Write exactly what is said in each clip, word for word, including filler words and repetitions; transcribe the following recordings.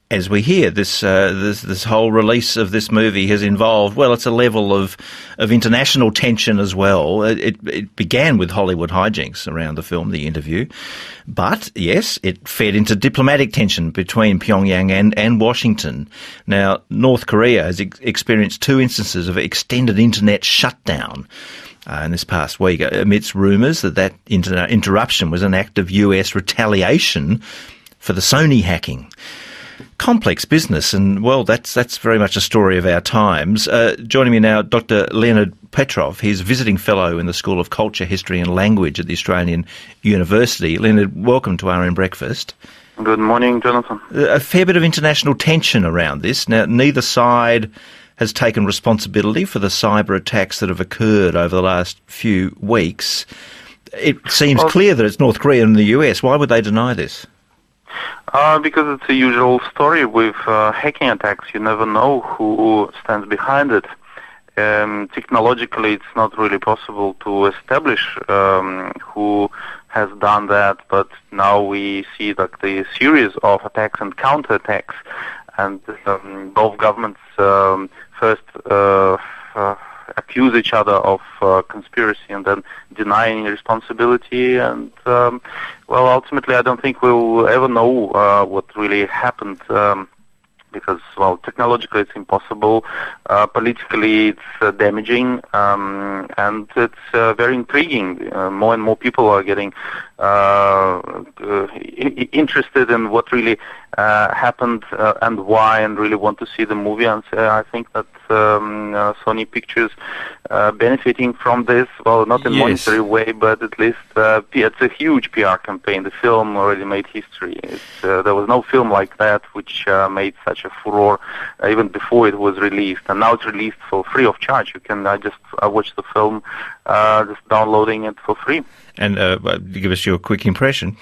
as we hear, this, uh, this this whole release of this movie has involved, well, it's a level of of international tension as well. It, it began with Hollywood hijinks around the film, The Interview, but yes, it fed into diplomatic tension between Pyongyang and, and Washington. Now, North Korea has ex- experienced two instances of extended internet shutdown uh, in this past week, amidst rumours that that inter- interruption was an act of U S retaliation for the Sony hacking. Complex business, and, well, that's that's very much a story of our times. Uh, joining me now, Doctor Leonid Petrov. He's visiting fellow in the School of Culture, History and Language at the Australian University. Leonid, welcome to R N Breakfast. Good morning, Jonathan. A fair bit of international tension around this. Now, neither side has taken responsibility for the cyber attacks that have occurred over the last few weeks. It seems well, clear that it's North Korea and the U S. Why would they deny this? Uh, because it's a usual story with uh, hacking attacks. You never know who stands behind it. Um, technologically, it's not really possible to establish um, who has done that, but now we see like the series of attacks and counterattacks, and um, both governments um, first uh, uh, accuse each other of uh, conspiracy and then denying responsibility. And, um, well, ultimately, I don't think we'll ever know uh, what really happened um, because, well, technologically it's impossible. Uh, politically it's uh, damaging, um, and it's uh, very intriguing. Uh, more and more people are getting uh, uh, interested in what really uh, happened uh, and why, and really want to see the movie. And uh, I think that um, uh, Sony Pictures uh, benefiting from this, well, not in a yes. monetary way, but at least uh, it's a huge P R campaign. The film already made history. It's, uh, there was no film like that which uh, made such a furore uh, even before it was released, and now it's released for free of charge. You can uh, just uh, watch the film, uh, just downloading it for free. And uh, give us your quick impression.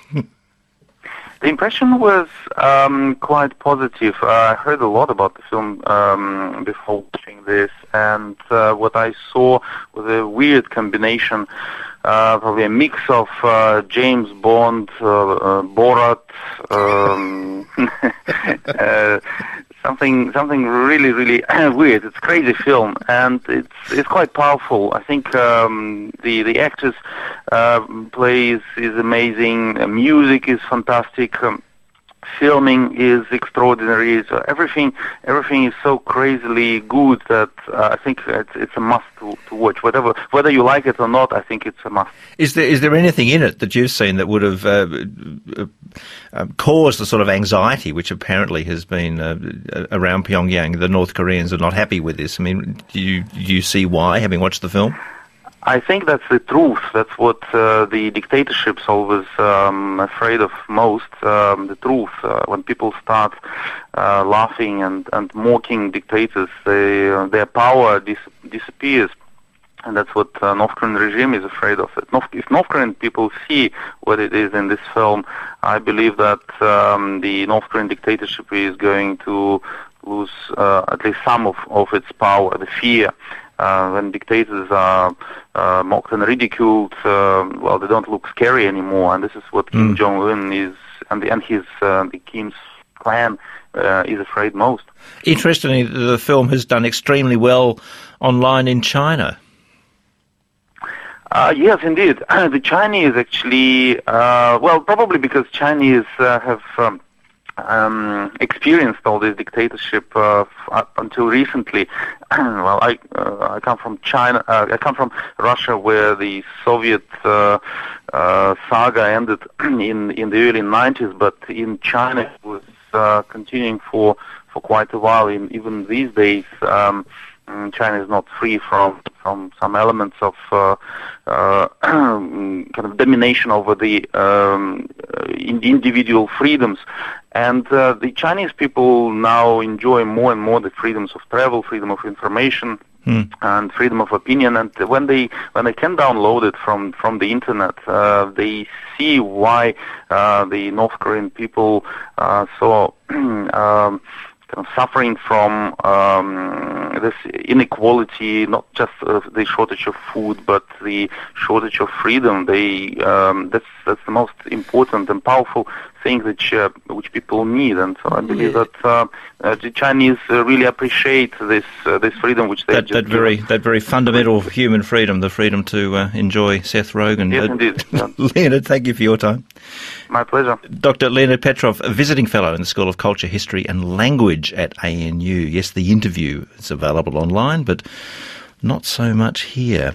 The impression was um, quite positive. Uh, I heard a lot about the film um, before watching this, and uh, what I saw was a weird combination, uh, probably a mix of uh, James Bond, uh, uh, Borat, um, uh, something something really, really weird. It's a crazy film, and it's it's quite powerful. I think um, the the actress uh, plays is amazing. Uh, music is fantastic. Um, filming is extraordinary. So everything everything is so crazily good that uh, I think it's, it's a must to, to watch. Whatever whether you like it or not, I think it's a must. Is there is there anything in it that you've seen that would have uh, uh, caused the sort of anxiety which apparently has been uh, around Pyongyang? The North Koreans are not happy with this. I mean, do you do you see why, having watched the film? I think that's the truth. That's what uh, the dictatorships always um, afraid of most, um, the truth. Uh, when people start uh, laughing and, and mocking dictators, they, uh, their power dis- disappears. And that's what uh, North Korean regime is afraid of. It. North, if North Korean people see what it is in this film, I believe that um, the North Korean dictatorship is going to lose uh, at least some of, of its power, the fear. Uh, when dictators are uh, mocked and ridiculed, uh, well, they don't look scary anymore, and this is what mm. Kim Jong-un is, and, the, and his uh, the Kim's clan uh, is afraid most. Interestingly, the film has done extremely well online in China. Uh, yes, indeed. The Chinese actually, uh, well, probably because Chinese uh, have um, um, experienced all this dictatorship uh, f- up until recently. Well, I uh, I come from China. Uh, I come from Russia, where the Soviet uh, uh, saga ended in in the early nineties. But in China, it was uh, continuing for for quite a while. In, even these days, um, China is not free from from some elements of uh, uh, kind of domination over the um, individual freedoms. And uh, the Chinese people now enjoy more and more the freedoms of travel, freedom of information, mm. and freedom of opinion. And when they when they can download it from, from the internet, uh, they see why uh, the North Korean people uh, so um, kind of suffering from um, this inequality, not just uh, the shortage of food, but the shortage of freedom. They um, that's that's the most important and powerful things which uh, which people need, and so I believe that uh, uh, the Chinese uh, really appreciate this uh, this freedom which they that, just that very that very fundamental human freedom, the freedom to uh, enjoy Seth Rogen. Yes, uh, indeed. Yeah. Leonid, thank you for your time. My pleasure. Doctor Leonid Petrov, a visiting fellow in the School of Culture, History and Language at A N U. Yes, the interview is available online, but not so much here.